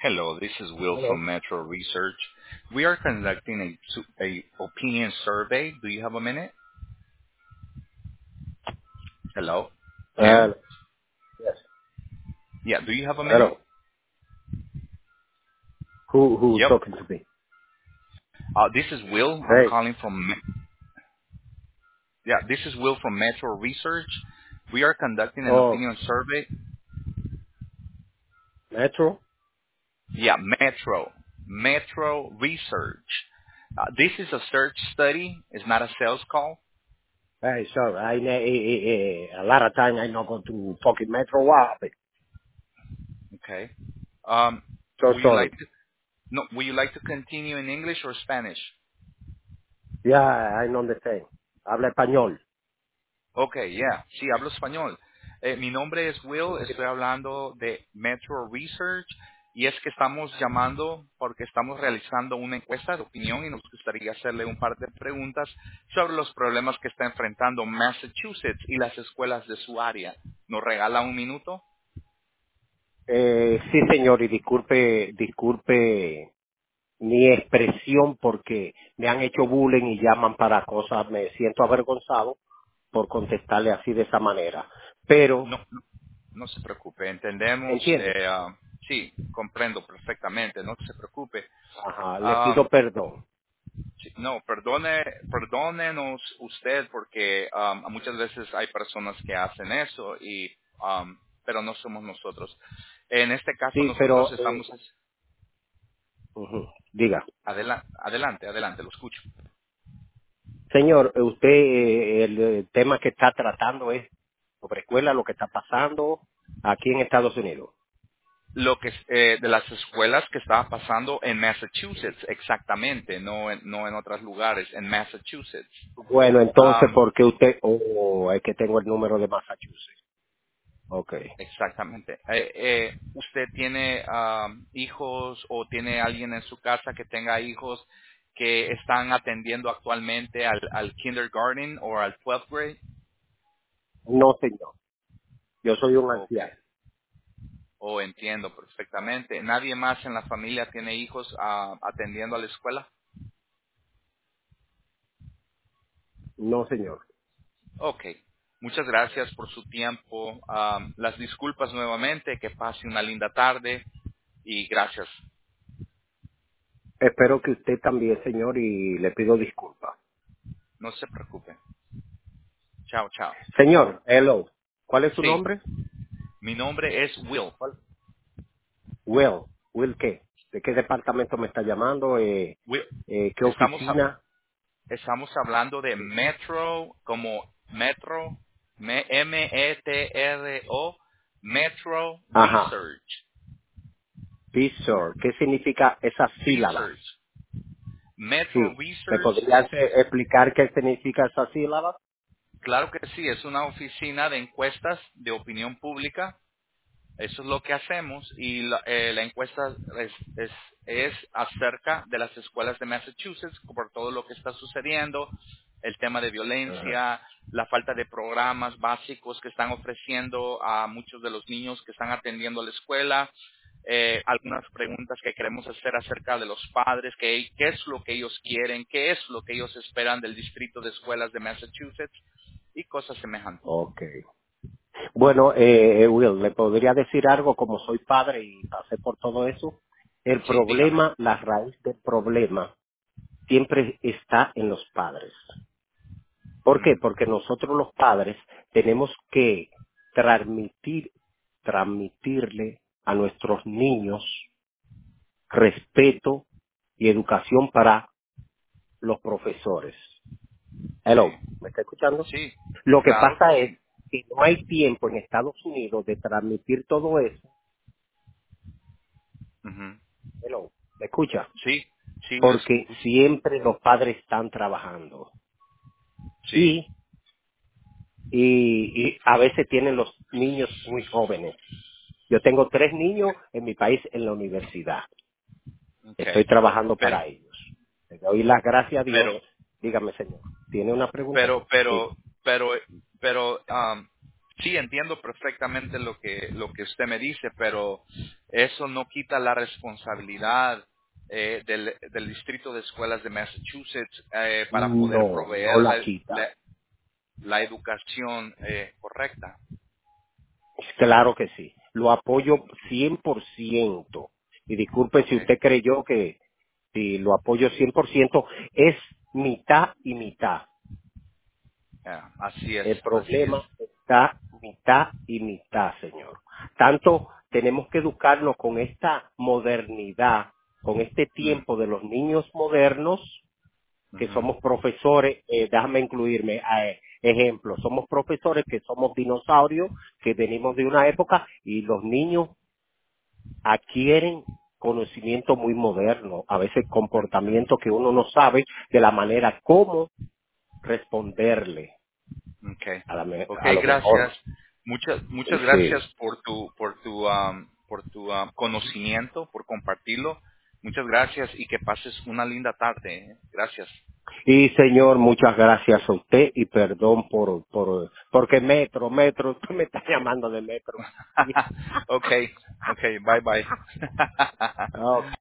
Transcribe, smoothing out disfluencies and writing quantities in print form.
Hello, this is Will Hello. from Metro Research. We are conducting a opinion survey. Do you have a minute? Hello? Tim? Hello. Yes. Yeah, do you have a minute? Hello. Who Yep. talking to me? This is Will. I'm Hey. calling from, this is Will from Metro Research. We are conducting an Oh, opinion survey. Metro. Yeah, Metro Research. This is a search study. It's not a sales call. Hey, sorry. A lot of time I not go to fucking Metro. What happened? Okay. Um, So would you like sorry. to, no, would you like to continue in English or Spanish? Yeah, I know the thing. Habla español. Ok, yeah, sí, hablo español. Mi nombre es Will, estoy hablando de Metro Research y es que estamos llamando porque estamos realizando una encuesta de opinión y nos gustaría hacerle un par de preguntas sobre los problemas que está enfrentando Massachusetts y las escuelas de su área. ¿Nos regala un minuto? Sí, señor, y disculpe mi expresión porque me han hecho bullying y llaman para cosas. Me siento avergonzado por contestarle así de esa manera. Pero, No, no, no se preocupe, entendemos, ¿entiende? sí, comprendo perfectamente, no se preocupe. Ajá, le Ah, pido perdón. Sí, no, perdónenos usted porque muchas veces hay personas que hacen eso pero no somos nosotros. En este caso Sí, nosotros pero, estamos diga. adelante, lo escucho. Señor, usted, el tema que está tratando es sobre escuela, lo que está pasando aquí en Estados Unidos. Lo que de las escuelas que estaba pasando en Massachusetts, exactamente, no en otros lugares, en Massachusetts. Bueno, entonces, Am, ¿por qué usted? Oh, es que tengo el número de Massachusetts. Ok. Exactamente. ¿Usted tiene hijos o tiene alguien en su casa que tenga hijos que están atendiendo actualmente al kindergarten o al 12th grade? No, señor. Yo soy un Ok. anciano. O entiendo perfectamente. ¿Nadie más en la familia tiene hijos atendiendo a la escuela? No, señor. Ok. Muchas gracias por su tiempo. Las disculpas nuevamente. Que pase una linda tarde y gracias. Espero que usted también, señor, y le pido disculpas. No se preocupe. Chao, chao. Señor, hello. ¿Cuál es su Sí, nombre? mi nombre es Will. ¿Cuál? Will. ¿Will qué? ¿De qué departamento me está llamando? Will, ¿Qué estamos, oficina? estamos hablando de Metro, como Metro, M-E-T-R-O, Metro Ajá. Research. Pizor. ¿Qué significa esas sílabas? Research. Metro Sí. ¿Me Research, podrías explicar qué significa esa sílaba? claro que sí, es una oficina de encuestas de opinión pública. Eso es lo que hacemos y la encuesta es, es acerca de las escuelas de Massachusetts por todo lo que está sucediendo, el tema de Ajá. violencia, la falta de programas básicos que están ofreciendo a muchos de los niños que están atendiendo a la escuela, algunas preguntas que queremos hacer acerca de los padres, qué es lo que ellos quieren, qué es lo que ellos esperan del distrito de escuelas de Massachusetts y cosas semejantes. Ok. Bueno, Will, ¿le podría decir algo como soy padre y pasé por todo eso? El Sí, dígame. problema, la raíz del problema, siempre está en los padres. ¿Por qué? Mm, Porque nosotros los padres tenemos que transmitirle a nuestros niños respeto y educación para los profesores. sí. Hello, ¿me está escuchando? Sí, Lo que claro que pasa es sí. que no hay tiempo en Estados Unidos de transmitir todo eso. Ujú. Hello, ¿me escucha? Sí, sí, lo Porque escucho. siempre los padres están trabajando Sí. y, y a veces tienen los niños muy jóvenes. Yo tengo 3 niños en mi país en la universidad. Estoy Okay. trabajando Pero, para ellos. Le doy las gracias a Dios. pero, Dígame, señor. ¿Tiene una pregunta? pero, Sí. pero, pero, pero, Sí, entiendo perfectamente lo que usted me dice, pero eso no quita la responsabilidad del Distrito de Escuelas de Massachusetts para poder No, no proveer la quita. la educación correcta. Claro que sí. Lo apoyo 100%. Y disculpe si Okay, usted creyó que si lo apoyo 100% es mitad y mitad. yeah, así es, El así es. problema está mitad y mitad, señor. Tanto tenemos que educarnos con esta modernidad, con este Mm, tiempo de los niños modernos, que ujú, somos profesores, déjame incluirme, ejemplo, somos profesores que somos dinosaurios, que venimos de una época y los niños adquieren conocimiento muy moderno, a veces entiendo. comportamiento que uno no sabe de la manera cómo responderle Okay, a okay, lo gracias. mejor. Muchas gracias Sí. por tu conocimiento, por compartirlo. Muchas gracias y que pases una linda tarde. Gracias. Y señor, muchas gracias a usted y perdón porque metro, usted me está llamando de metro. Okay, okay, bye bye. Ok.